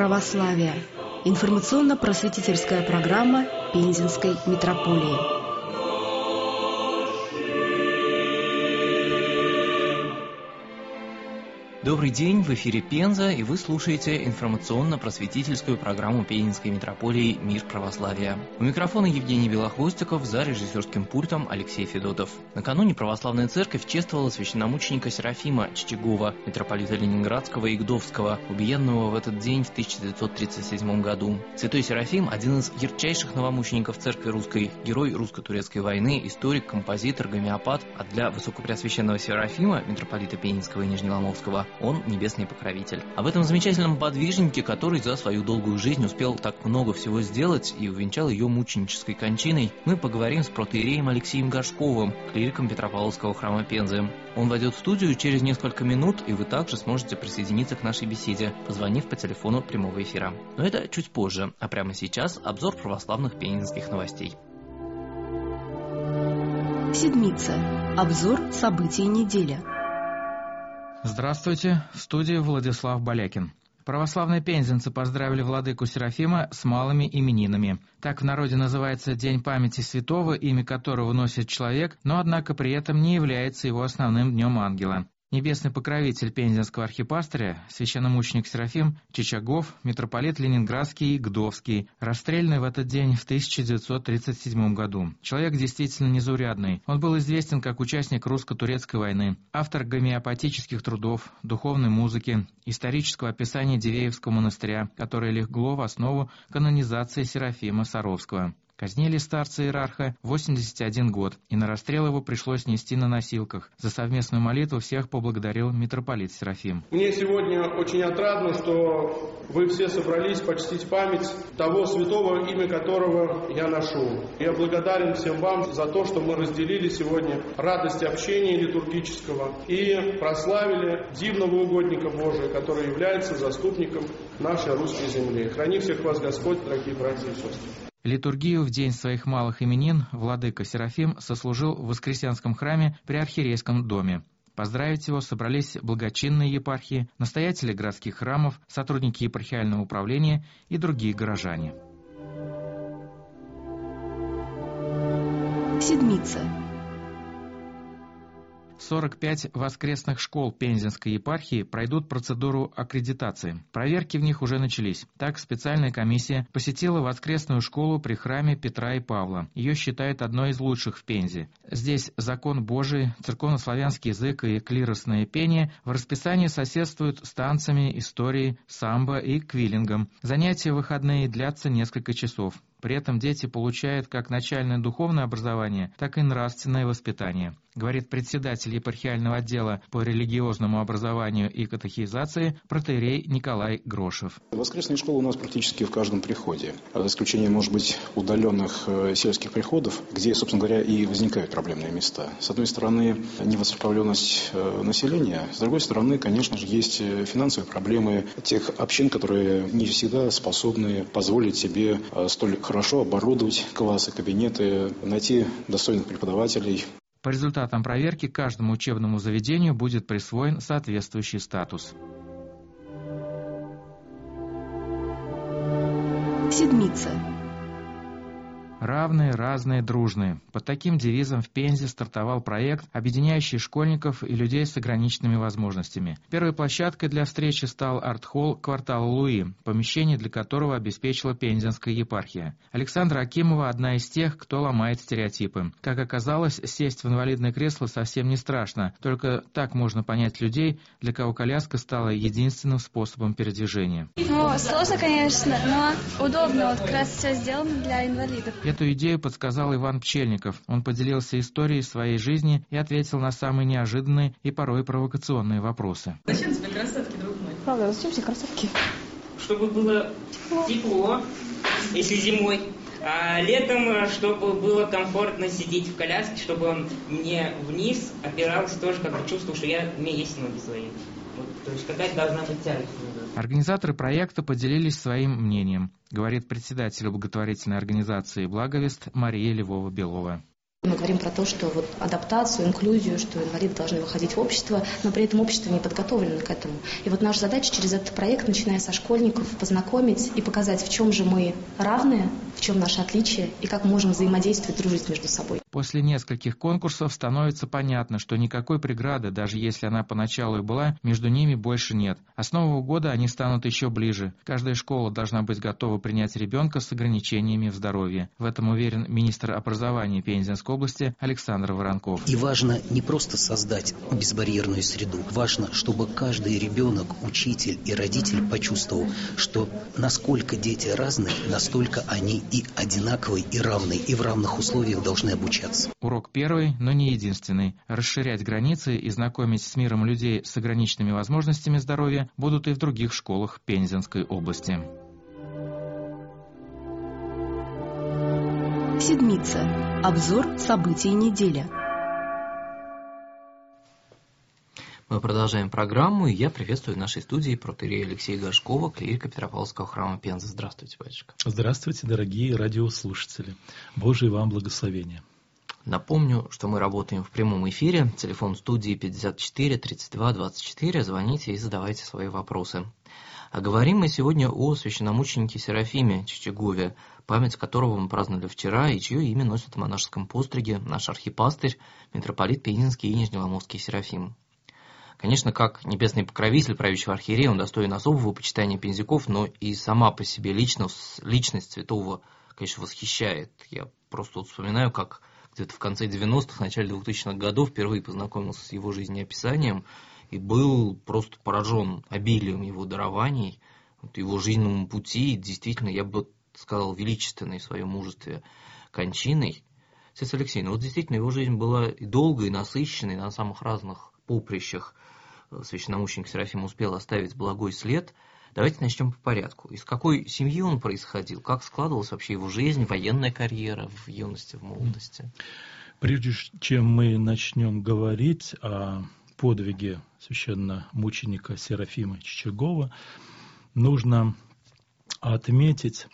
православия. Информационно-просветительская программа Пензенской митрополии. Добрый день, в эфире Пенза, и вы слушаете информационно-просветительскую программу Пензенской митрополии «Мир православия». У микрофона Евгений Белохвостиков, за режиссерским пультом Алексей Федотов. Накануне православная церковь чествовала священномученика Серафима Чтегова, митрополита Ленинградского и Гдовского, убиенного в этот день в 1937 году. Святой Серафим – один из ярчайших новомучеников церкви русской, герой русско-турецкой войны, историк, композитор, гомеопат, а для высокопреосвященного Серафима, митрополита Пензенского и Нижнеломовского, он небесный покровитель. Об этом замечательном подвижнике, который за свою долгую жизнь успел так много всего сделать и увенчал ее мученической кончиной, мы поговорим с протоиереем Алексеем Горшковым, клириком Петропавловского храма Пензы. Он войдет в студию через несколько минут, и вы также сможете присоединиться к нашей беседе, позвонив по телефону прямого эфира. Но это чуть позже, а прямо сейчас обзор православных пензенских новостей. Седмица. Обзор событий недели. Здравствуйте, в студии Владислав Балякин. Православные пензенцы поздравили владыку Серафима с малыми именинами. Так в народе называется День памяти святого, имя которого носит человек, но однако при этом не является его основным днем ангела. Небесный покровитель пензенского архипастыря, священномученик Серафим Чичагов, митрополит Ленинградский и Гдовский, расстрелянный в этот день в 1937 году. Человек действительно незаурядный. Он был известен как участник русско-турецкой войны, автор гомеопатических трудов, духовной музыки, исторического описания Дивеевского монастыря, которое легло в основу канонизации Серафима Саровского. Казнили старца-иерарха в 81 год, и на расстрел его пришлось нести на носилках. За совместную молитву всех поблагодарил митрополит Серафим. Мне сегодня очень отрадно, что вы все собрались почтить память того святого, имя которого я ношу. Я благодарен всем вам за то, что мы разделили сегодня радость общения литургического и прославили дивного угодника Божия, который является заступником нашей русской земли. Храни всех вас Господь, дорогие братья и сестры. Литургию в день своих малых именин владыка Серафим сослужил в Воскресенском храме при Архиерейском доме. Поздравить его собрались благочинные епархии, настоятели городских храмов, сотрудники епархиального управления и другие горожане. Седмица. 45 воскресных школ Пензенской епархии пройдут процедуру аккредитации. Проверки в них уже начались. Так, специальная комиссия посетила воскресную школу при храме Петра и Павла. Ее считают одной из лучших в Пензе. Здесь закон Божий, церковнославянский язык и клиросное пение в расписании соседствуют с танцами, историей, самбо и квиллингом. Занятия в выходные длятся несколько часов. При этом дети получают как начальное духовное образование, так и нравственное воспитание, говорит председатель епархиального отдела по религиозному образованию и катехизации протоиерей Николай Грошев. Воскресные школы у нас практически в каждом приходе, за исключением, может быть, удаленных сельских приходов, где, собственно говоря, и возникают проблемные места. С одной стороны, невоцерковленность населения, с другой стороны, конечно же, есть финансовые проблемы тех общин, которые не всегда способны позволить себе столь хорошо оборудовать классы, кабинеты, найти достойных преподавателей. По результатам проверки каждому учебному заведению будет присвоен соответствующий статус. Седмица. Равные, разные, дружные. Под таким девизом в Пензе стартовал проект, объединяющий школьников и людей с ограниченными возможностями. Первой площадкой для встречи стал арт-холл квартала Луи, помещение для которого обеспечила Пензенская епархия. Александра Акимова одна из тех, кто ломает стереотипы. Как оказалось, сесть в инвалидное кресло совсем не страшно, только так можно понять людей, для кого коляска стала единственным способом передвижения. Сложно, конечно, но удобно. Вот как раз все сделано для инвалидов. Эту идею подсказал Иван Пчельников. Он поделился историей своей жизни и ответил на самые неожиданные и порой провокационные вопросы. Зачем тебе кроссовки, друг мой? Правда, зачем тебе кроссовки? Чтобы было тепло, если зимой. А летом, чтобы было комфортно сидеть в коляске, чтобы он мне вниз опирался тоже, как бы чувствовал, что у меня есть ноги свои. Вот, то есть какая-то должна быть тяжесть. Организаторы проекта поделились своим мнением, говорит председатель благотворительной организации «Благовест» Мария Львова-Белова. Мы говорим про то, что вот адаптацию, инклюзию, что инвалиды должны выходить в общество, но при этом общество не подготовлено к этому. И вот наша задача через этот проект, начиная со школьников, познакомить и показать, в чем же мы равны, в чем наши отличия и как можем взаимодействовать, дружить между собой. После нескольких конкурсов становится понятно, что никакой преграды, даже если она поначалу и была, между ними больше нет. А с Нового года они станут еще ближе. Каждая школа должна быть готова принять ребенка с ограничениями в здоровье. В этом уверен министр образования Пензенской области Александр Воронков. И важно не просто создать безбарьерную среду. Важно, чтобы каждый ребенок, учитель и родитель почувствовал, что насколько дети разные, настолько они и одинаковые, и равные, и в равных условиях должны обучаться. Урок первый, но не единственный. Расширять границы и знакомить с миром людей с ограниченными возможностями здоровья будут и в других школах Пензенской области. Седмица. Обзор событий недели. Мы продолжаем программу, и я приветствую в нашей студии протоиерея Алексея Горшкова, клирика Петропавловского храма Пензы. Здравствуйте, батюшка. Здравствуйте, дорогие радиослушатели. Божие вам благословение. Напомню, что мы работаем в прямом эфире. Телефон студии 54 32 24. Звоните и задавайте свои вопросы. А говорим мы сегодня о священномученике Серафиме Чичагове, память которого мы праздновали вчера, и чье имя носит в монашеском постриге наш архипастырь, митрополит Пензенский и Нижнеломовский Серафим. Конечно, как небесный покровитель правящего архиерея, он достоин особого почитания пензяков, но и сама по себе личность святого, конечно, восхищает. Я просто вспоминаю, как где-то в конце 90-х, начале 2000-х годов впервые познакомился с его жизнеописанием и был просто поражен обилием его дарований, его жизненному пути, действительно, я бы сказал, величественной в своем мужестве кончиной. Отец Алексей, вот действительно его жизнь была и долгой, и насыщенной, на самых разных поприщах. Священномученик Серафим успел оставить благой след. Давайте начнем по порядку. Из какой семьи он происходил? Как складывалась вообще его жизнь, военная карьера в юности, в молодости? Прежде чем мы начнем говорить о подвиге священномученика Серафима Чичагова, нужно отметить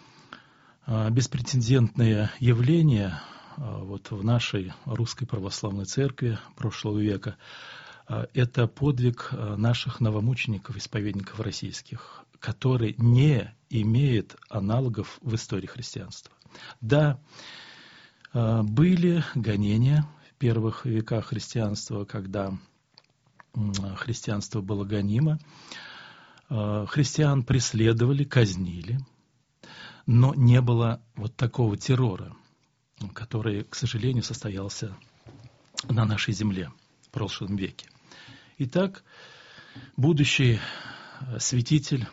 беспрецедентное явление вот в нашей русской православной церкви прошлого века. Это подвиг наших новомучеников, исповедников российских, который не имеет аналогов в истории христианства. Да, были гонения в первых веках христианства, когда христианство было гонимо. Христиан преследовали, казнили, но не было вот такого террора, который, к сожалению, состоялся на нашей земле в прошлом веке. Итак, будущий святитель,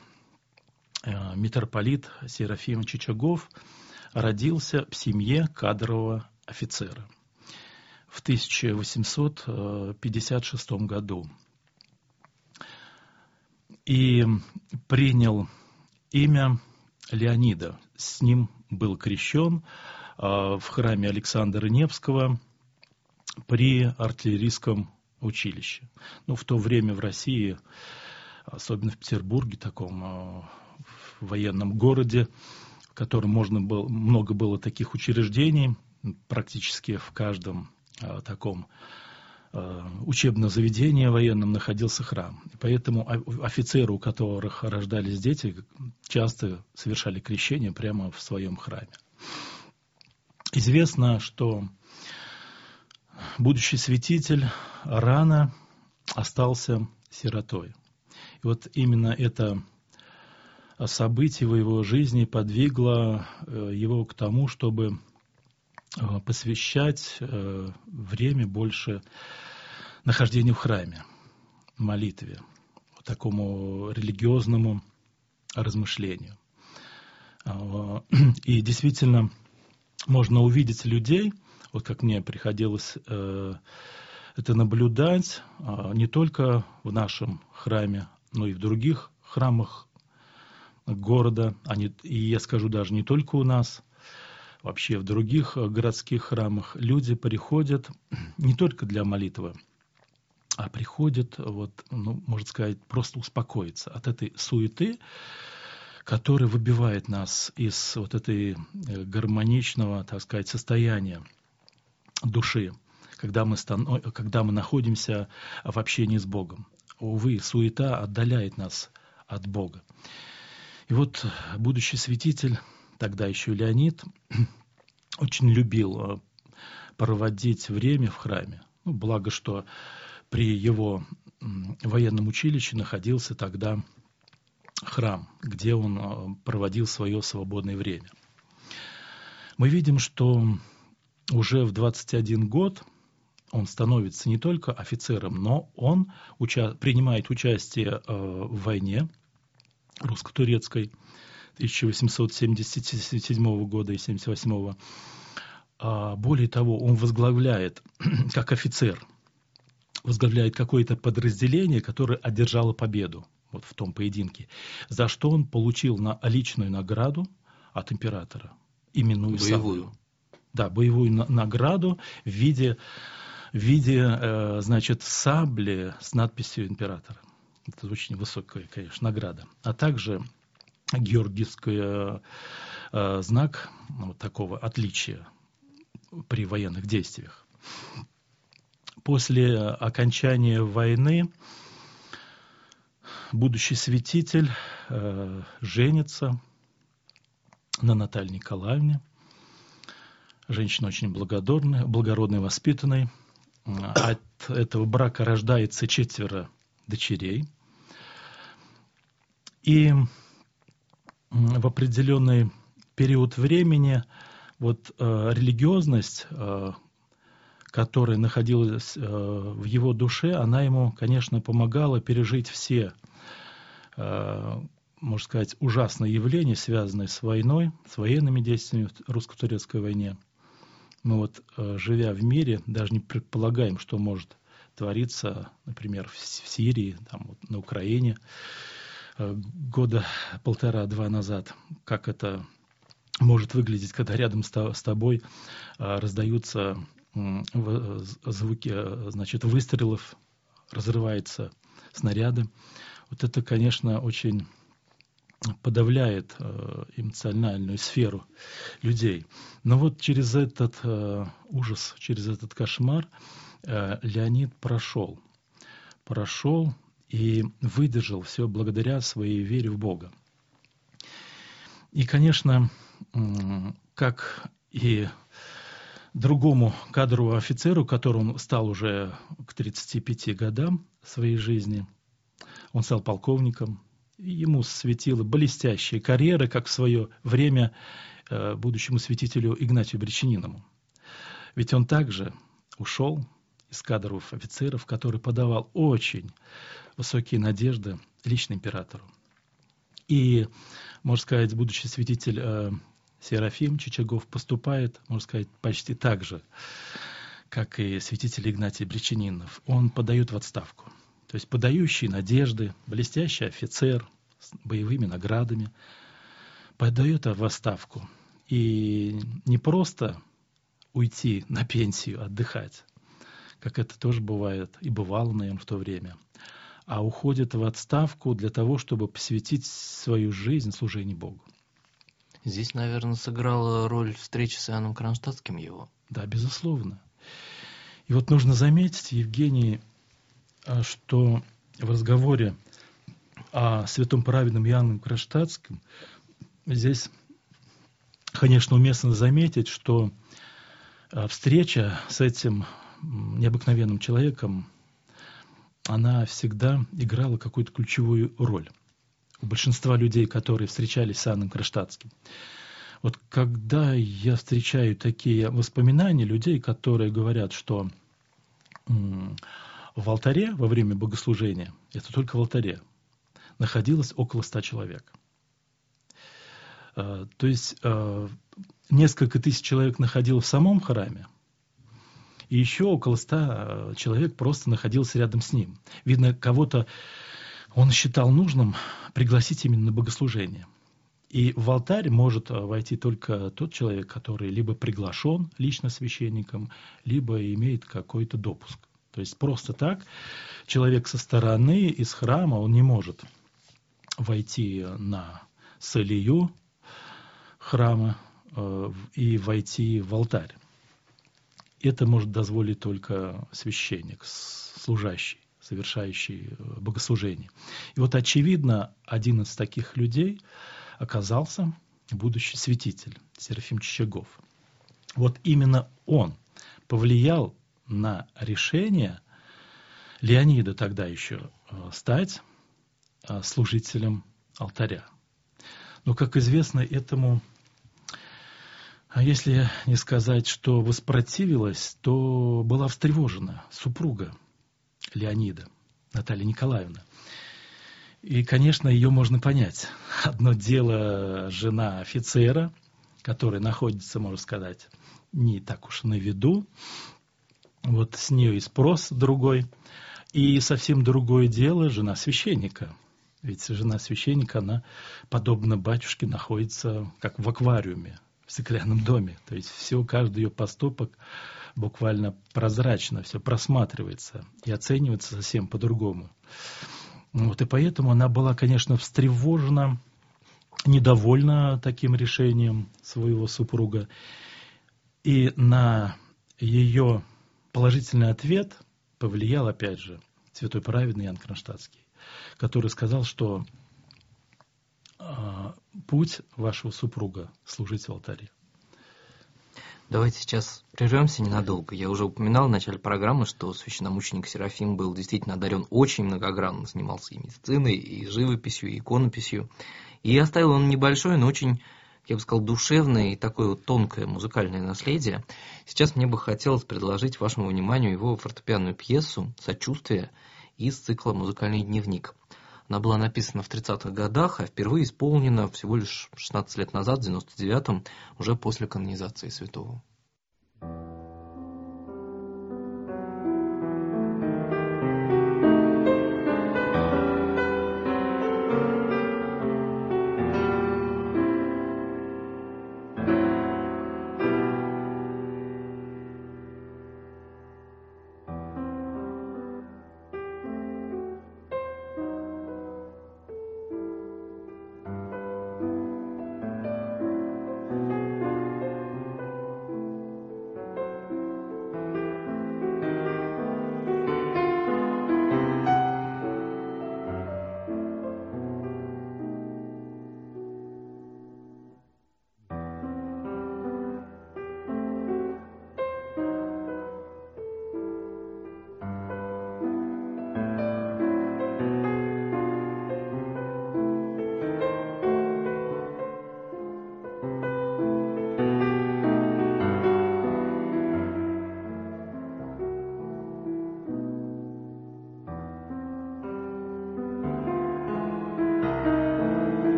митрополит Серафим Чичагов родился в семье кадрового офицера в 1856 году и принял имя Леонида. С ним был крещен в храме Александра Невского при артиллерийском училище. В то время в России, особенно в Петербурге, таком военном городе, в котором много было таких учреждений, практически в каждом таком учебном заведении военном находился храм. И поэтому офицеры, у которых рождались дети, часто совершали крещение прямо в своем храме. Известно, что будущий святитель рано остался сиротой. И вот именно это событие в его жизни подвигло его к тому, чтобы посвящать время больше нахождению в храме, молитве, такому религиозному размышлению. И действительно можно увидеть людей, вот как мне приходилось это наблюдать, не только в нашем храме, но и в других храмах города, и я скажу даже не только у нас, вообще в других городских храмах люди приходят не только для молитвы, а приходят, можно сказать, просто успокоиться от этой суеты, которая выбивает нас из вот этой гармоничного, так сказать, состояния души, когда мы находимся в общении с Богом. Увы, суета отдаляет нас от Бога. И вот будущий святитель, тогда еще Леонид, очень любил проводить время в храме. Благо, что при его военном училище находился тогда храм, где он проводил свое свободное время. Мы видим, что уже в 21 год он становится не только офицером, но он принимает участие в войне русско-турецкой 1877 года и 1878. Более того, он возглавляет, как офицер, возглавляет какое-то подразделение, которое одержало победу вот в том поединке, за что он получил личную награду от императора, именную боевую. Боевую награду в виде сабли с надписью императора. Это очень высокая, конечно, награда. А также георгиевский знак такого отличия при военных действиях. После окончания войны будущий святитель женится на Наталье Николаевне. Женщина очень благородная, воспитанная. От этого брака рождается 4 дочерей. И в определенный период времени религиозность, которая находилась в его душе, она ему, конечно, помогала пережить все, можно сказать, ужасные явления, связанные с войной, с военными действиями в русско-турецкой войне. Мы живя в мире, даже не предполагаем, что может твориться, например, в Сирии, на Украине года 1,5-2 назад, как это может выглядеть, когда рядом с тобой раздаются звуки, выстрелов, разрываются снаряды. Это, конечно, очень подавляет эмоциональную сферу людей. Но через этот ужас, через этот кошмар Леонид прошел и выдержал все благодаря своей вере в Бога. И, конечно, как и другому кадровому офицеру, которым стал уже к 35 годам своей жизни, он стал полковником, и ему светила блестящая карьера, как в свое время будущему святителю Игнатию Бречаниному. Ведь он также ушел из кадровых офицеров, который подавал очень высокие надежды лично императору. И, можно сказать, будущий святитель Серафим Чичагов поступает, можно сказать, почти так же, как и святитель Игнатий Бречанинов. Он подает в отставку. То есть подающий надежды, блестящий офицер с боевыми наградами подает в отставку. И не просто уйти на пенсию, отдыхать, как это тоже бывает и бывало, наверное, в то время, а уходит в отставку для того, чтобы посвятить свою жизнь служению Богу. Здесь, наверное, сыграла роль встречи с Иоанном Кронштадтским его. Да, безусловно. И нужно заметить, Евгений, что в разговоре о святом праведном Иоанне Кронштадтском здесь, конечно, уместно заметить, что встреча с этим необыкновенным человеком, она всегда играла какую-то ключевую роль у большинства людей, которые встречались с Иоанном Кронштадтским. Когда я встречаю такие воспоминания людей, которые говорят, что в алтаре во время богослужения, это только в алтаре, находилось около 100 человек. То есть несколько тысяч человек находилось в самом храме, и еще около 100 человек просто находилось рядом с ним. Видно, кого-то он считал нужным пригласить именно на богослужение. И в алтарь может войти только тот человек, который либо приглашен лично священником, либо имеет какой-то допуск. То есть просто так человек со стороны из храма, он не может войти на солию храма и войти в алтарь. это может дозволить только священник, служащий, совершающий богослужение. И вот, очевидно, один из таких людей оказался будущий святитель Серафим Чичагов. Вот именно он повлиял на решение Леонида тогда еще стать служителем алтаря. Но, как известно, этому, если не сказать, что воспротивилась, то была встревожена супруга Леонида, Наталья Николаевна. И, конечно, ее можно понять. Одно дело жена офицера, который находится, можно сказать, не так уж на виду. Вот с нее и спрос другой. И совсем другое дело жена священника. Ведь жена священника, она, подобно батюшке, находится как в аквариуме, в стеклянном доме. То есть все, каждый ее поступок буквально прозрачно, все просматривается и оценивается совсем по-другому. Вот, и поэтому она была, конечно, встревожена, недовольна таким решением своего супруга. И на ее положительный ответ повлиял, опять же, святой праведный Иоанн Кронштадтский, который сказал, что путь вашего супруга служить в алтаре. Давайте сейчас прервемся ненадолго. Я уже упоминал в начале программы, что священномученик Серафим был действительно одарен очень многогранно, занимался и медициной, и живописью, и иконописью. И оставил он небольшое, но очень, я бы сказал, душевное и такое вот тонкое музыкальное наследие. Сейчас мне бы хотелось предложить вашему вниманию его фортепианную пьесу «Сочувствие» из цикла «Музыкальный дневник». Она была написана в 30-х годах, а впервые исполнена всего лишь 16 лет назад, в 99-м, уже после канонизации святого.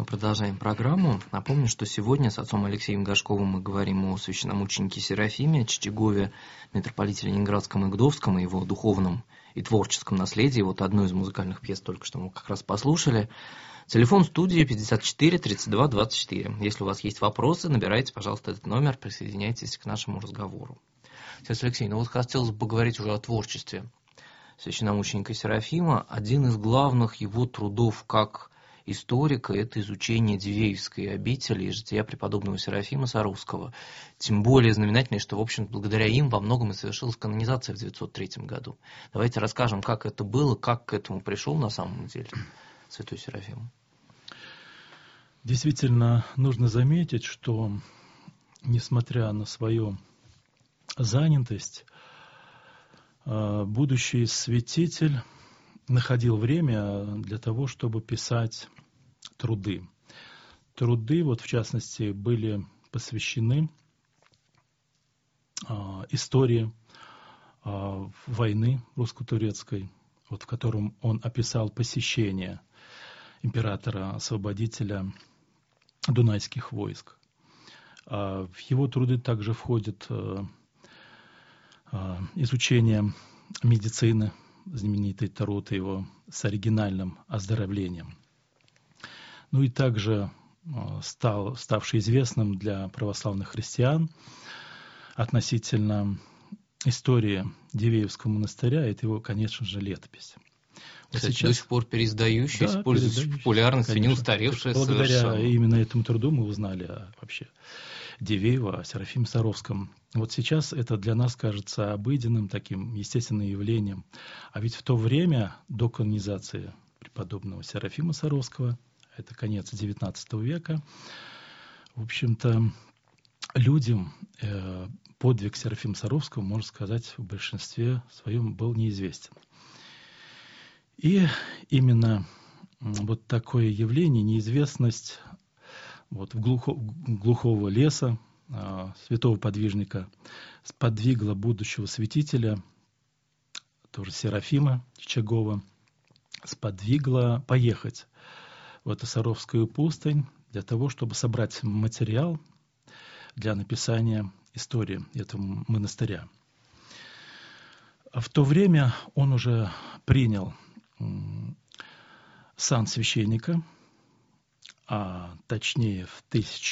Мы продолжаем программу. Напомню, что сегодня с отцом Алексеем Горшковым мы говорим о священномученике Серафиме, Чичихове, митрополите Ленинградском и Гдовском, и его духовном и творческом наследии. Вот одну из музыкальных пьес только что мы как раз послушали. Телефон студии 54 32 24. Если у вас есть вопросы, набирайте, пожалуйста, этот номер, присоединяйтесь к нашему разговору. Отец Алексей, вот хотелось бы поговорить уже о творчестве священномученика Серафима. Один из главных его трудов как историка – это изучение Дивеевской обители и жития преподобного Серафима Саровского. Тем более знаменательно, что, в общем, благодаря им во многом и совершилась канонизация в 903 году. Давайте расскажем, как это было, как к этому пришел на самом деле святой Серафим. Действительно, нужно заметить, что, несмотря на свою занятость, будущий святитель находил время для того, чтобы писать труды. Труды, в частности, были посвящены истории войны русско-турецкой, в котором он описал посещение императора-освободителя дунайских войск. В его труды также входит изучение медицины, знаменитый Тарот его с оригинальным оздоровлением. И также ставший известным для православных христиан относительно истории Дивеевского монастыря, это его, конечно же, летопись. Кстати, сейчас до сих пор переиздающаяся, пользующаяся популярностью, не устаревшая благодаря совершенно. Именно этому труду мы узнали вообще Дивеева, о Серафиме Саровском. Сейчас это для нас кажется обыденным, таким естественным явлением. А ведь в то время, до канонизации преподобного Серафима Саровского, это конец XIX века, в общем-то, людям подвиг Серафима Саровского, можно сказать, в большинстве своем был неизвестен. И именно такое явление, неизвестность глухого леса, святого подвижника, сподвигло будущего святителя, тоже Серафима Чичихова, сподвигло поехать в эту Саровскую пустынь для того, чтобы собрать материал для написания истории этого монастыря. В то время он уже принял сан священника, а точнее в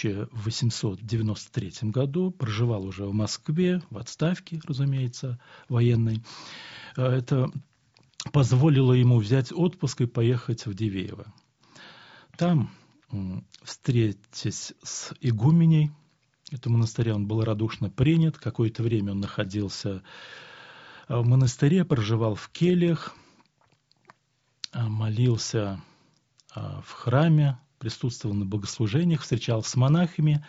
1893 году, проживал уже в Москве, в отставке, разумеется, военной. Это позволило ему взять отпуск и поехать в Дивеево. Там, встретясь с игуменей этого монастыря, он был радушно принят. Какое-то время он находился в монастыре, проживал в кельях, молился в храме, присутствовал на богослужениях, встречался с монахинями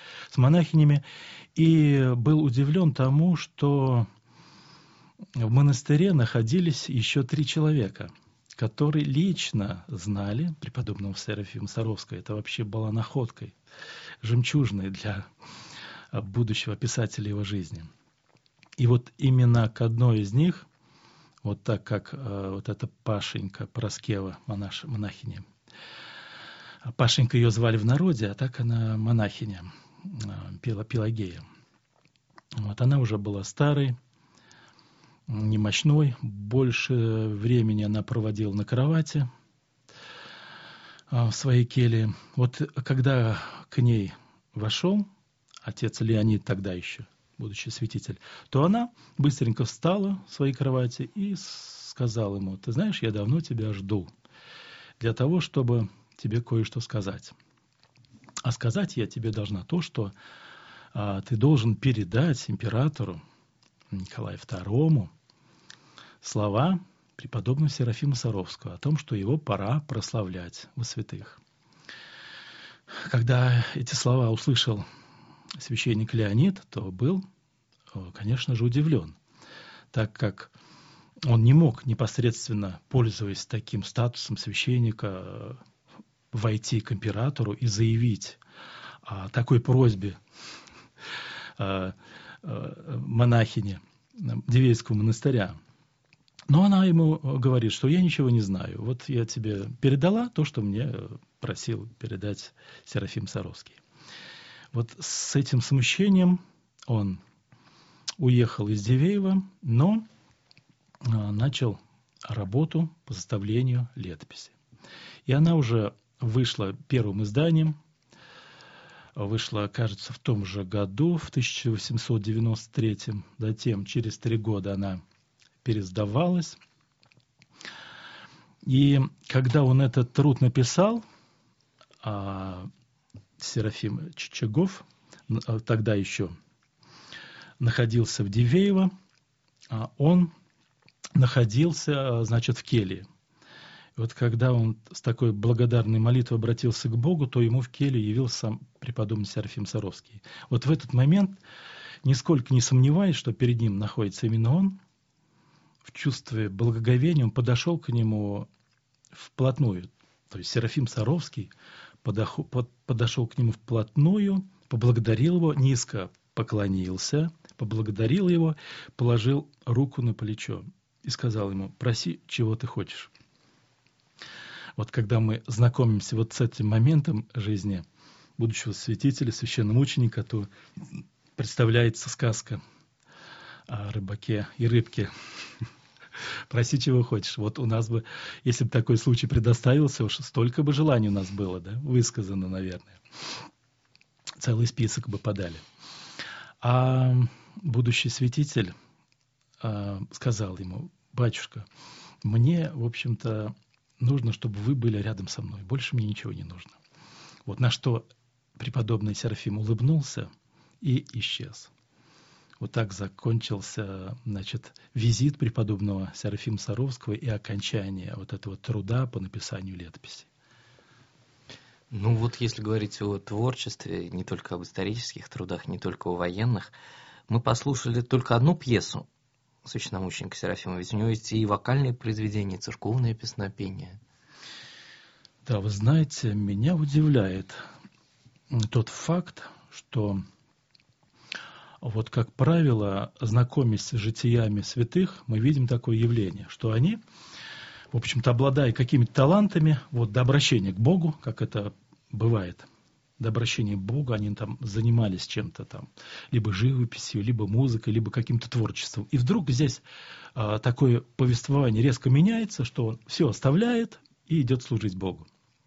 и был удивлен тому, что в монастыре находились еще 3 человека, которые лично знали преподобного Серафима Саровского. Это вообще была находкой, жемчужной для будущего писателя его жизни. И именно к одной из них, так как эта Пашенька Пороскева, монахиня, Пашенька ее звали в народе, а так она монахиня, Пелагея. Она уже была старой, немощной, больше времени она проводила на кровати в своей келье. Когда к ней вошел отец Леонид, тогда еще будущий святитель, то она быстренько встала в своей кровати и сказала ему: «Ты знаешь, я давно тебя жду для того, чтобы тебе кое-что сказать. А сказать я тебе должна то, что ты должен передать императору Николаю II слова преподобного Серафима Саровского о том, что его пора прославлять во святых». Когда эти слова услышал священник Леонид, то был, конечно же, удивлен, так как он не мог непосредственно, пользуясь таким статусом священника, войти к императору и заявить о такой просьбе монахини Дивеевского монастыря. Но она ему говорит, что я ничего не знаю. Вот я тебе передала то, что мне просил передать Серафим Саровский. Вот с этим смущением он уехал из Дивеева, но начал работу по составлению летописи. И она уже вышла первым изданием, вышла, кажется, в том же году, в 1893. Затем, через 3 года, она пересдавалась. И когда он этот труд написал, Серафим Чичагов тогда еще находился в Дивеево, он находился, значит, в келье. И вот когда он с такой благодарной молитвой обратился к Богу, то ему в келью явился сам преподобный Серафим Саровский. Вот в этот момент, нисколько не сомневаясь, что перед ним находится именно он, в чувстве благоговения он подошел к нему вплотную. То есть Серафим Саровский подошел к нему вплотную, поблагодарил его, низко поклонился, поблагодарил его, положил руку на плечо и сказал ему: проси, чего ты хочешь. Вот когда мы знакомимся вот с этим моментом жизни будущего святителя, священномученика, то представляется сказка о рыбаке и рыбке. Проси, чего хочешь. Вот у нас бы, если бы такой случай предоставился, уж столько бы желаний у нас было, да, высказано, наверное. Целый список бы подали. А будущий святитель сказал ему: батюшка, мне, в общем-то, нужно, чтобы вы были рядом со мной. Больше мне ничего не нужно. Вот на что преподобный Серафим улыбнулся и исчез. Вот так закончился, значит, визит преподобного Серафима Саровского и окончание вот этого труда по написанию летописи. Ну вот если говорить о творчестве, не только об исторических трудах, не только о военных, мы послушали только одну пьесу священномученика Серафима, ведь у него есть и вокальные произведения, и церковное песнопение. Да, вы знаете, меня удивляет тот факт, что вот, как правило, знакомясь с житиями святых, мы видим такое явление, что они, в общем-то, обладая какими-то талантами, вот до обращения к Богу, как это бывает, до обращения к Богу, они там занимались чем-то там, либо живописью, либо музыкой, либо каким-то творчеством. И вдруг здесь такое повествование резко меняется, что он все оставляет и идет служить Богу.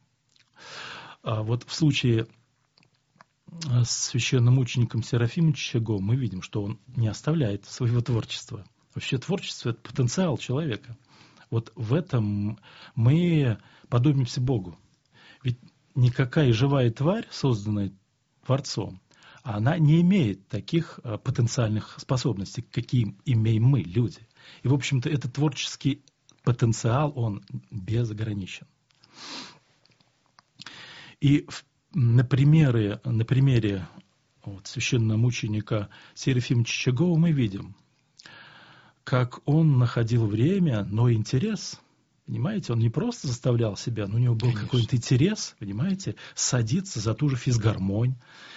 Вот в случае с священномучеником Серафимом Чичаговым мы видим, что он не оставляет своего творчества. Вообще творчество – это потенциал человека. Вот в этом мы подобимся Богу. Ведь никакая живая тварь, созданная Творцом, она не имеет таких потенциальных способностей, какие имеем мы, люди. И, в общем-то, этот творческий потенциал, он безграничен. И на примере вот, священномученика Серафима Чичагова мы видим, как он находил время, но интерес, понимаете, он не просто заставлял себя, но у него был какой-то интерес, понимаете, садиться за ту же физгармонь,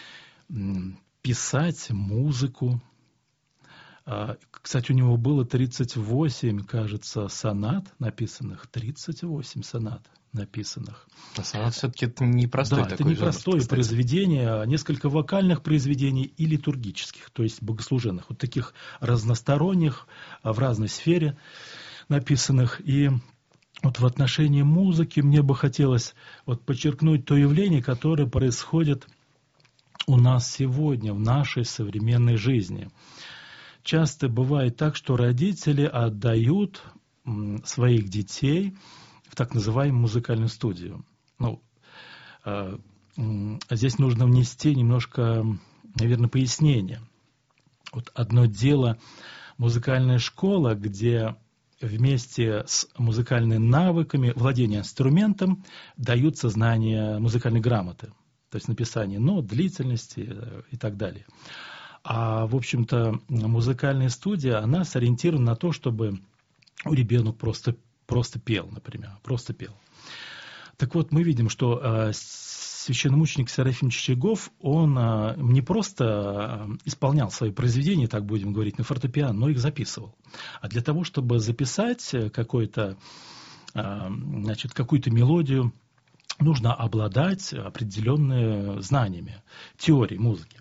писать музыку. Кстати, у него было 38, кажется, сонат написанных, 38 сонат написанных. А сонат все-таки это непростой такой. Да, это непростое произведение, несколько вокальных произведений и литургических, то есть богослужебных, вот таких разносторонних, в разной сфере написанных. И вот в отношении музыки мне бы хотелось вот подчеркнуть то явление, которое происходит у нас сегодня, в нашей современной жизни. Часто бывает так, что родители отдают своих детей в так называемую музыкальную студию. Ну, здесь нужно внести немножко, наверное, пояснение. Вот одно дело музыкальная школа, где вместе с музыкальными навыками владения инструментом даются знания музыкальной грамоты, то есть написание нот, длительности и так далее. А, в общем-то, музыкальная студия, она сориентирована на то, чтобы ребенок просто пел, например, просто пел. Так вот, мы видим, что священномученик Серафим Чичагов, он не просто исполнял свои произведения, так будем говорить, на фортепиано, но их записывал. А для того, чтобы записать какую-то мелодию, нужно обладать определенными знаниями, теорией музыки.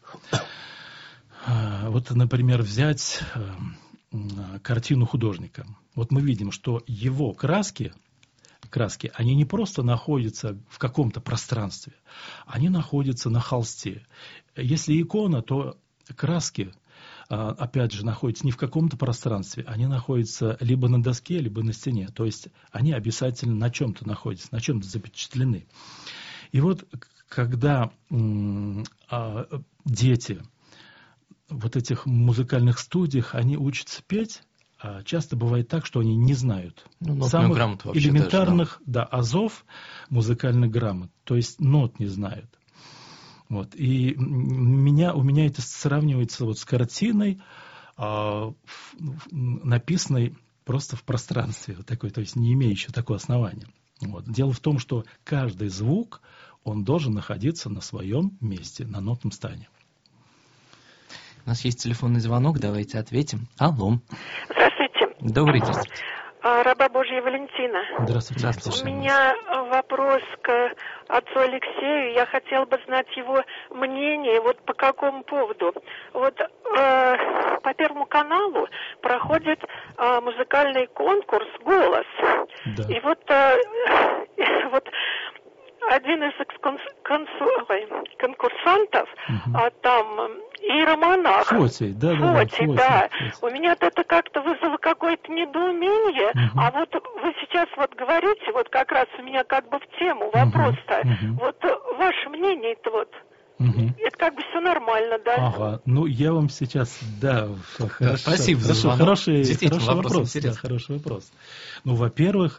Вот, например, взять картину художника. Вот мы видим, что его краски, они не просто находятся в каком-то пространстве, они находятся на холсте. Если икона, то краски, опять же, находятся не в каком-то пространстве, они находятся либо на доске, либо на стене. То есть они обязательно на чем-то находятся, на чем-то запечатлены. И вот когда дети в этих музыкальных студиях, они учатся петь, часто бывает так, что они не знают самых элементарных азов музыкальных грамот, то есть нот не знают. Вот. И у меня это сравнивается с картиной, написанной просто в пространстве, такой, то есть не имеющей такого основания. Вот. Дело в том, что каждый звук, он должен находиться на своем месте, на нотном стане. У нас есть телефонный звонок, давайте ответим. Алло. Здравствуйте. Добрый день. Раба Божья Валентина. Здравствуйте. У меня вопрос к отцу Алексею. Я хотела бы знать его мнение, по какому поводу. По Первому каналу проходит музыкальный конкурс «Голос». Да. И один из конкурсантов, там иеромонах. Фотий, да. У меня это как-то вызвало какое-то недоумение. А вы сейчас говорите, как раз у меня как бы в тему вопрос-то. Ваше мнение-то это все нормально, да? Ага, я вам сейчас, хорошо. Спасибо за звонок. Хороший вопрос. Во-первых,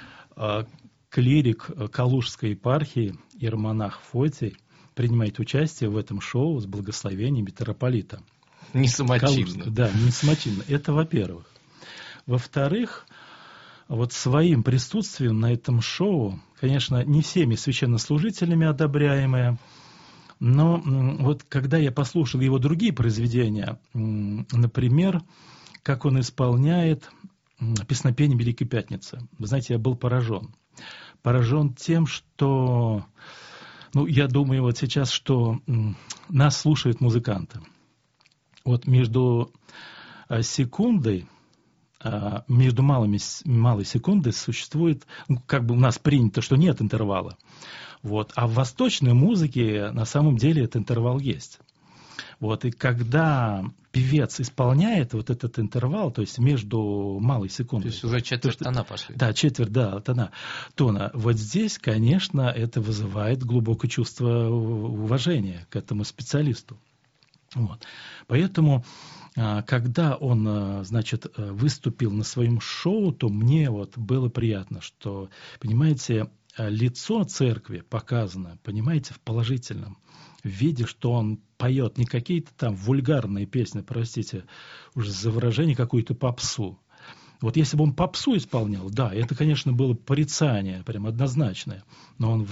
клирик Калужской епархии, иеромонах Фотий, принимает участие в этом шоу с благословением митрополита. Не самочинно. Не самочинно. Это во-первых. Во-вторых, своим присутствием на этом шоу, конечно, не всеми священнослужителями одобряемое, но когда я послушал его другие произведения, например, как он исполняет песнопение Великой Пятницы, вы знаете, я был поражен. Поражен тем, что, я думаю сейчас, что нас слушают музыканты. Между секундой, между малой секундой существует, у нас принято, что нет интервала. А в восточной музыке на самом деле этот интервал есть. И когда певец исполняет этот интервал, то есть между малой секундой... То есть уже четверть тона пошли. Да, тона. Здесь, конечно, это вызывает глубокое чувство уважения к этому специалисту. Поэтому, когда он, выступил на своем шоу, то мне было приятно, что, понимаете, лицо церкви показано, понимаете, в положительном виде, что он поет не какие-то там вульгарные песни, простите, уже за выражение, какую-то попсу. Если бы он попсу исполнял, это, конечно, было порицание, прям однозначное. Но он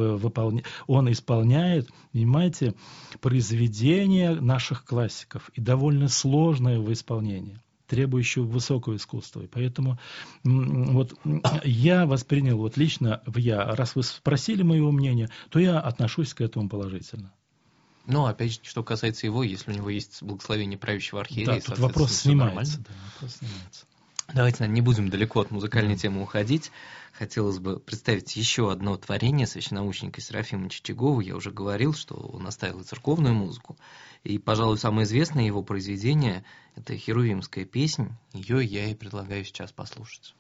исполняет, понимаете, произведения наших классиков, и довольно сложное в исполнении, требующего высокого искусства. И поэтому я воспринял лично, раз вы спросили моего мнения, то я отношусь к этому положительно. Опять же, что касается его, если у него есть благословение правящего архиерея, тут вопрос снимается. Давайте не будем далеко от музыкальной темы уходить. Хотелось бы представить еще одно творение священномученика Серафима Чичагова. Я уже говорил, что он оставил церковную музыку. И, пожалуй, самое известное его произведение – это «Херувимская песнь». Ее я и предлагаю сейчас послушать.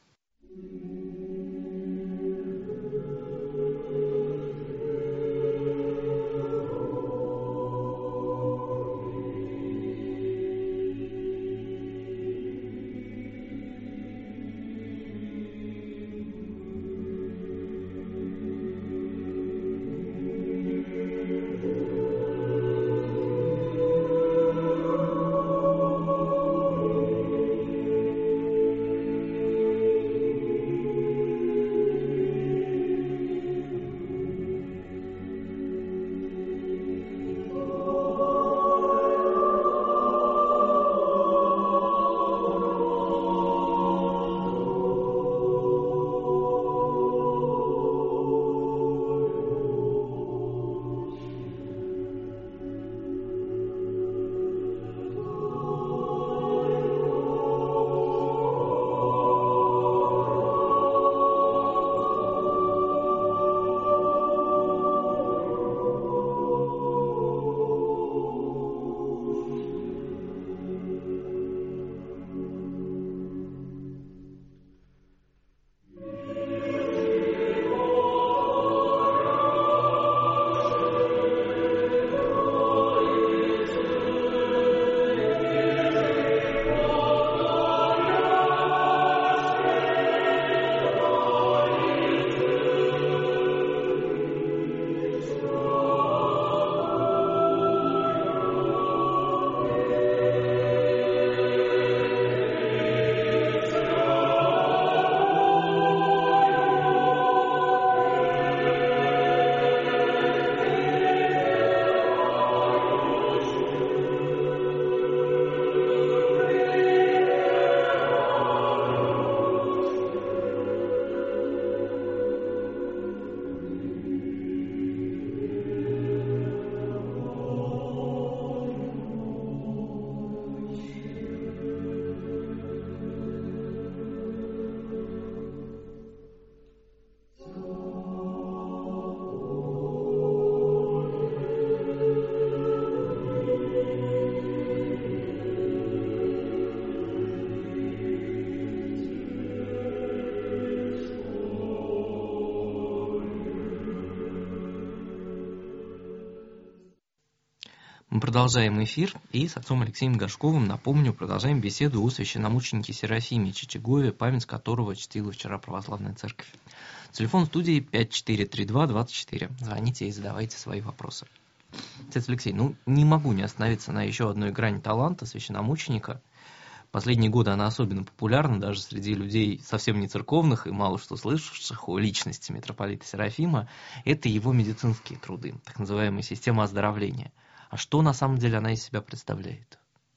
продолжаем эфир, и с отцом Алексеем Горшковым, напомню, продолжаем беседу о священномученике Серафиме Чичагове, память которого чтила вчера Православная Церковь. Телефон студии 5432-24. Звоните и задавайте свои вопросы. Отец Алексей, не могу не остановиться на еще одной грани таланта священномученика. Последние годы она особенно популярна даже среди людей совсем не церковных и мало что слышавших о личности митрополита Серафима. Это его медицинские труды, так называемая система оздоровления. А что на самом деле она из себя представляет?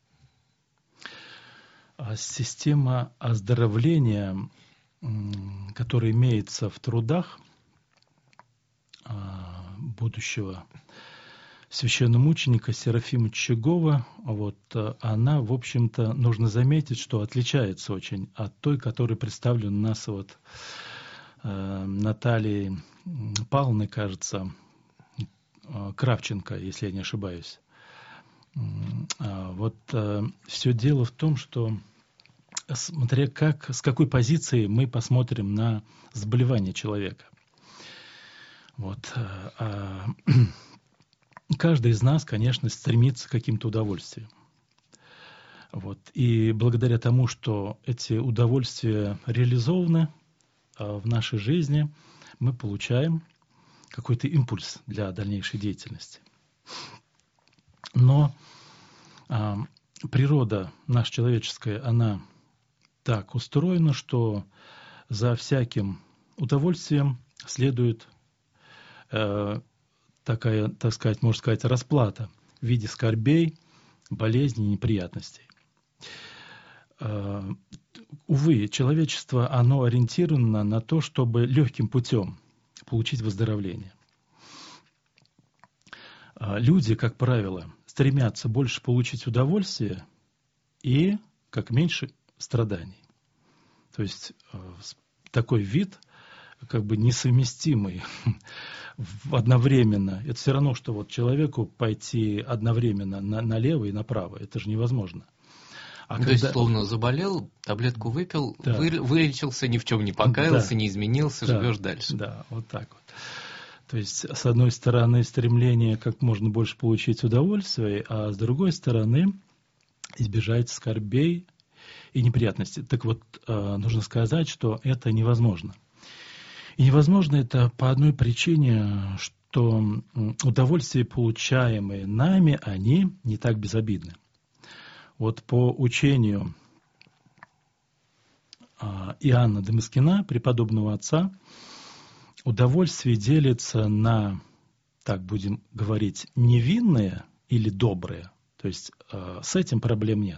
Система оздоровления, которая имеется в трудах будущего священномученика Серафима Чичагова, она, в общем-то, нужно заметить, что отличается очень от той, которая представлена у нас Натальей Павловной, кажется, Кравченко, если я не ошибаюсь. Все дело в том, что смотря с какой позиции мы посмотрим на заболевание человека. Каждый из нас, конечно, стремится к каким-то удовольствиям. И благодаря тому, что эти удовольствия реализованы в нашей жизни, мы получаем какой-то импульс для дальнейшей деятельности. Но природа наша человеческая, она так устроена, что за всяким удовольствием следует такая, так сказать, можно сказать, расплата в виде скорбей, болезней, неприятностей. Увы, человечество, оно ориентировано на то, чтобы легким путем получить выздоровление. Люди, как правило, стремятся больше получить удовольствие и как меньше страданий. То есть такой вид, как бы несовместимый одновременно. Это все равно, что человеку пойти одновременно налево и направо. Это же невозможно. То есть, словно заболел, таблетку выпил, вылечился, ни в чем не покаялся, не изменился, живешь дальше. Да, вот так вот. То есть, с одной стороны, стремление как можно больше получить удовольствие, а с другой стороны, избежать скорбей и неприятностей. Так вот, нужно сказать, что это невозможно. И невозможно это по одной причине, что удовольствия, получаемые нами, они не так безобидны. По учению Иоанна Дамаскина, преподобного отца, удовольствие делится на, так будем говорить, невинные или добрые. То есть с этим проблем нет.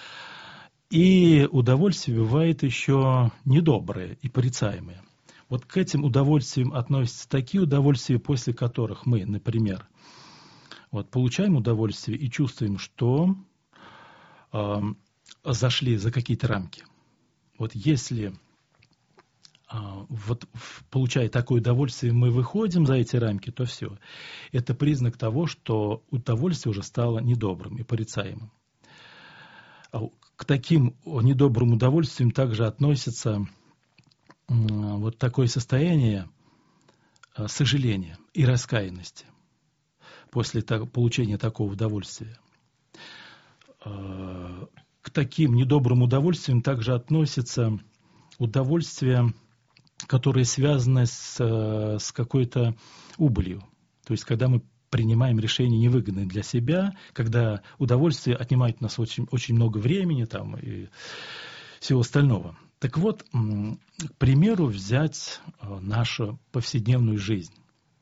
И удовольствие бывает еще недобрые и порицаемые. К этим удовольствиям относятся такие удовольствия, после которых мы, например, получаем удовольствие и чувствуем, что зашли за какие-то рамки. Если, получая такое удовольствие, мы выходим за эти рамки, то все. Это признак того, что удовольствие уже стало недобрым и порицаемым. К таким недобрым удовольствиям также относится такое состояние сожаления и раскаянности после получения такого удовольствия. К таким недобрым удовольствиям также относятся удовольствия, которые связаны с какой-то убылью. То есть, когда мы принимаем решения невыгодные для себя, когда удовольствие отнимает у нас очень, очень много времени и всего остального. Так вот, к примеру, взять нашу повседневную жизнь.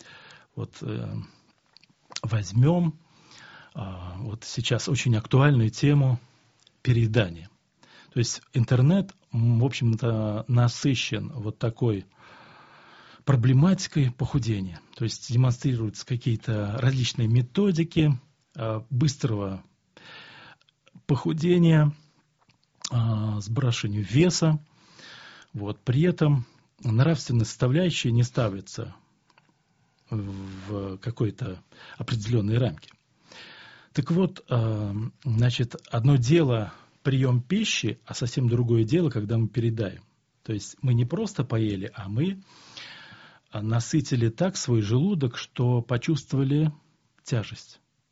Возьмем сейчас очень актуальную тему переедания. То есть интернет, в общем-то, насыщен такой проблематикой похудения. То есть демонстрируются какие-то различные методики быстрого похудения, сбрасывания веса. При этом нравственная составляющая не ставится в какой-то определенной рамке. Так вот, одно дело прием пищи, а совсем другое дело, когда мы переедаем. То есть мы не просто поели, а мы насытили так свой желудок, что почувствовали тяжесть.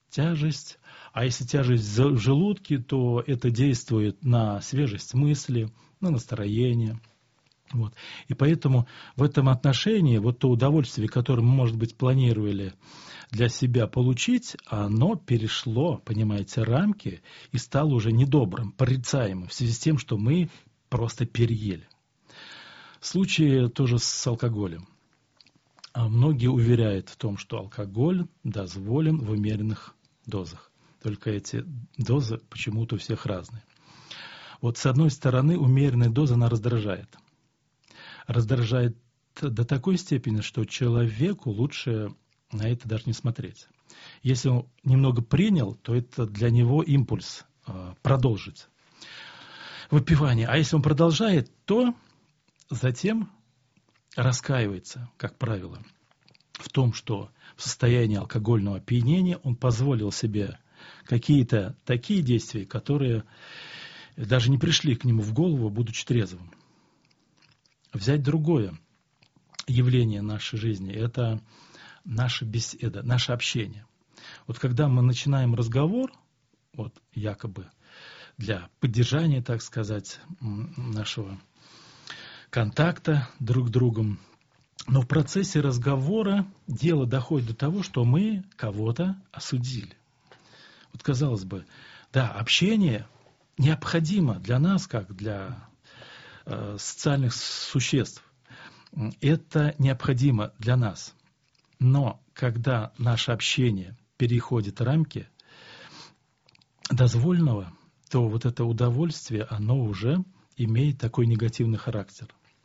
тяжесть. А если тяжесть в желудке, то это действует на свежесть мысли, на настроение. Вот. И поэтому в этом отношении вот то удовольствие, которое мы, может быть, планировали для себя получить, оно перешло, понимаете, рамки и стало уже недобрым, порицаемым в связи с тем, что мы просто переели. В случае тоже с алкоголем. Многие уверяют в том, что алкоголь дозволен в умеренных дозах. Только эти дозы почему-то у всех разные. Вот с одной стороны, умеренная доза, она раздражает. Раздражает до такой степени, что человеку лучше на это даже не смотреть. Если он немного принял, то это для него импульс продолжить выпивание. А если он продолжает, то затем раскаивается, как правило, в том, что в состоянии алкогольного опьянения он позволил себе какие-то такие действия, которые даже не пришли к нему в голову, будучи трезвым. Взять другое явление нашей жизни – это наша беседа, наше общение. Вот когда мы начинаем разговор, вот якобы для поддержания, так сказать, нашего контакта друг с другом, но в процессе разговора дело доходит до того, что мы кого-то осудили. Вот казалось бы, да, общение необходимо для нас, как для социальных существ. Это необходимо для нас. Но когда наше общение переходит рамки дозволенного, то вот это удовольствие, оно уже имеет такой негативный характер.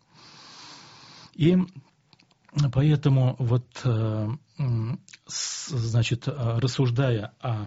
И поэтому вот, значит, рассуждая о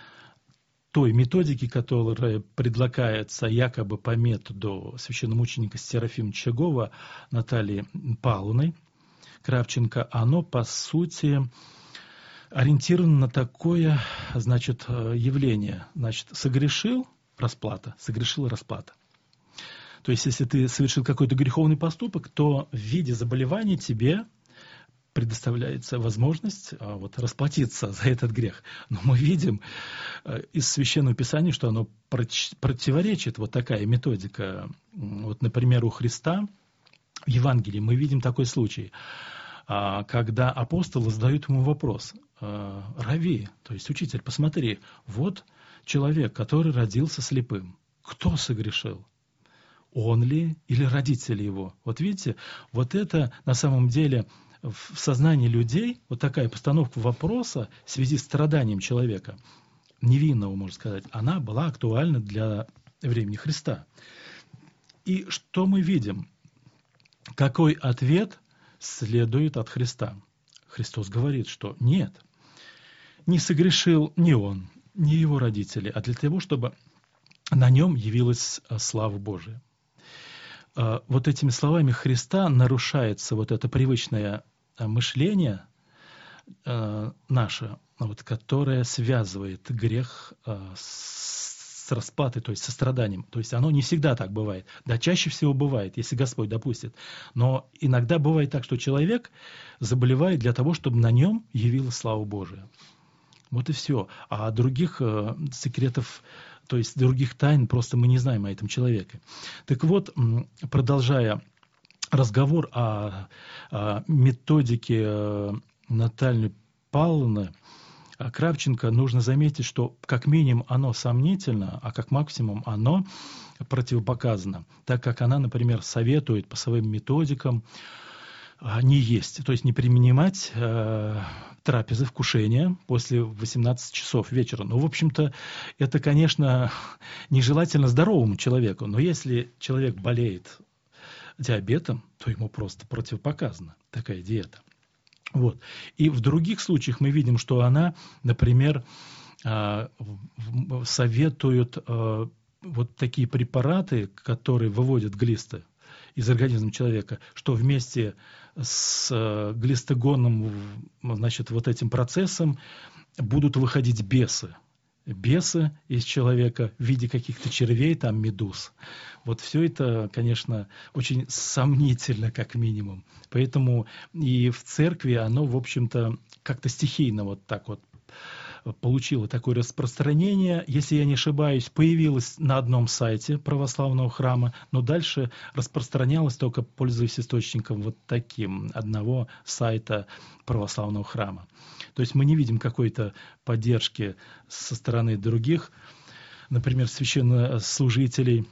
той методике, которая предлагается якобы по методу священномученика Серафима Чагова Натальи Павловны Кравченко, оно по сути ориентировано на такое, значит, явление. Значит, согрешил – расплата, согрешила – расплата. То есть, если ты совершил какой-то греховный поступок, то в виде заболевания тебе предоставляется возможность вот, расплатиться за этот грех. Но мы видим из Священного Писания, что оно противоречит, вот такая методика. Вот, например, у Христа в Евангелии мы видим такой случай, когда апостолы задают ему вопрос: «Рави, то есть учитель, посмотри, вот человек, который родился слепым, кто согрешил? Он ли или родители его?» Вот видите, вот это на самом деле в сознании людей, вот такая постановка вопроса в связи с страданием человека, невинного, можно сказать, она была актуальна для времени Христа. И что мы видим? Какой ответ следует от Христа? Христос говорит, что нет, не согрешил ни он, ни его родители, а для того, чтобы на нем явилась слава Божия. Вот этими словами Христа нарушается вот это привычное мышление наше, вот, которое связывает грех с расплатой, то есть со страданием. То есть оно не всегда так бывает. Да, чаще всего бывает, если Господь допустит. Но иногда бывает так, что человек заболевает для того, чтобы на нем явилась слава Божия. Вот и все. А других секретов, то есть других тайн просто мы не знаем о этом человеке. Так вот, продолжая разговор о методике Натальи Павловны Кравченко, нужно заметить, что как минимум оно сомнительно, а как максимум оно противопоказано, так как она, например, советует по своим методикам не есть, то есть не принимать трапезы, вкушения после 18 часов вечера. Ну, в общем-то, это, конечно, нежелательно здоровому человеку, но если человек болеет диабетом, то ему просто противопоказана такая диета. Вот. И в других случаях мы видим, что она, например, советует вот такие препараты, которые выводят глисты из организма человека, что вместе с глистогонным, значит, вот этим процессом будут выходить бесы. Бесы из человека в виде каких-то червей, там, медуз. Вот все это, конечно, очень сомнительно, как минимум. Поэтому и в церкви оно, в общем-то, как-то стихийно вот так вот получила такое распространение, если я не ошибаюсь, появилась на одном сайте православного храма, но дальше распространялась только пользуясь источником вот таким, одного сайта православного храма. То есть мы не видим какой-то поддержки со стороны других, например, священнослужителей.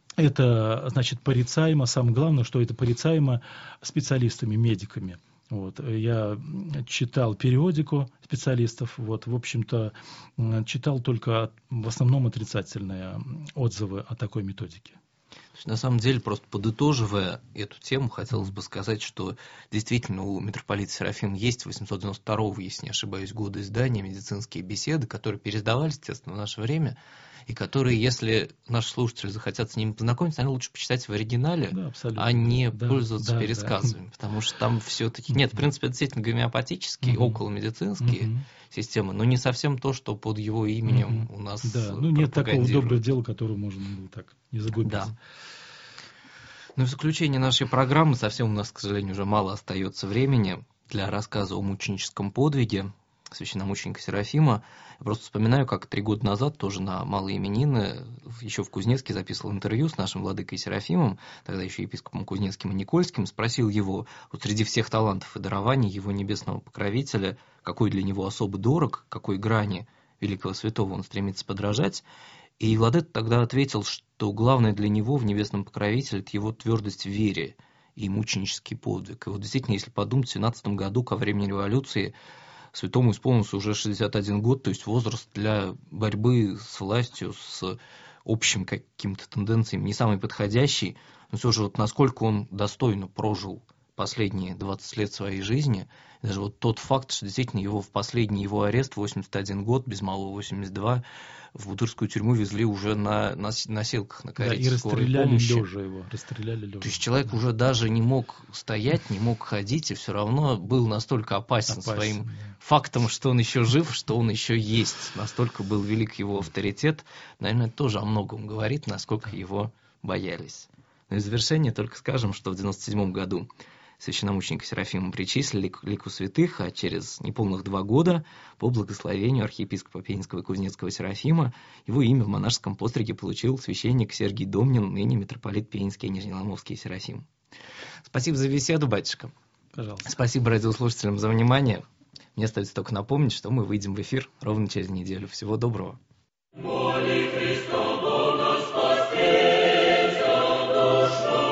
Это, значит, порицаемо, самое главное, что это порицаемо специалистами, медиками. Вот. Я читал периодику специалистов, вот, в общем-то, читал только в основном отрицательные отзывы о такой методике. На самом деле, просто подытоживая эту тему, хотелось бы сказать, что действительно у митрополита Серафима есть 892-го, если не ошибаюсь, года издания «Медицинские беседы», которые пересдавались, естественно, в наше время, и которые, если наши слушатели захотят с ними познакомиться, они лучше почитать в оригинале, да, а не пользоваться пересказами, потому что там все-таки... Нет, в принципе, это действительно гомеопатические, околомедицинские системы, но не совсем то, что под его именем у нас нет такого доброго дела, которое можно было так не загубить. Да. Ну и в заключение нашей программы, совсем у нас, к сожалению, уже мало остается времени для рассказа о мученическом подвиге священномученика Серафима. Я просто вспоминаю, как 3 года назад, тоже на малые именины, еще в Кузнецке записывал интервью с нашим владыкой Серафимом, тогда еще епископом Кузнецким и Никольским, спросил его, вот среди всех талантов и дарований его небесного покровителя, какой для него особо дорог, какой грани великого святого он стремится подражать. И владыка тогда ответил, что главное для него в небесном покровителе – это его твердость в вере и мученический подвиг. И вот действительно, если подумать, в 17 году, ко времени революции, святому исполнился уже 61 год, то есть возраст для борьбы с властью, с общим каким-то тенденциями не самый подходящий, но все же вот насколько он достойно прожил последние 20 лет своей жизни, даже вот тот факт, что действительно его в последний его арест, 81 год, без малого 82, в Бутырскую тюрьму везли уже на носилках, на карете скорой помощи. Расстреляли лежа. То есть человек уже даже не мог стоять, не мог ходить, и все равно был настолько опасен своим фактом, что он еще жив, что он еще есть. Настолько был велик его авторитет. Наверное, это тоже о многом говорит, насколько его боялись. Но и в завершение только скажем, что в 97 году священномученика Серафима причислили к лику святых, а через неполных 2 года по благословению архиепископа Пензенского и Кузнецкого Серафима его имя в монашеском постриге получил священник Сергий Домнин, ныне митрополит Пензенский и Нижнеломовский Серафим. Спасибо за беседу, батюшка. Пожалуйста. Спасибо радиослушателям за внимание. Мне остается только напомнить, что мы выйдем в эфир ровно через неделю. Всего доброго.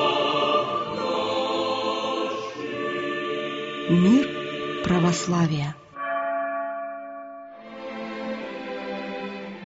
Мир православия.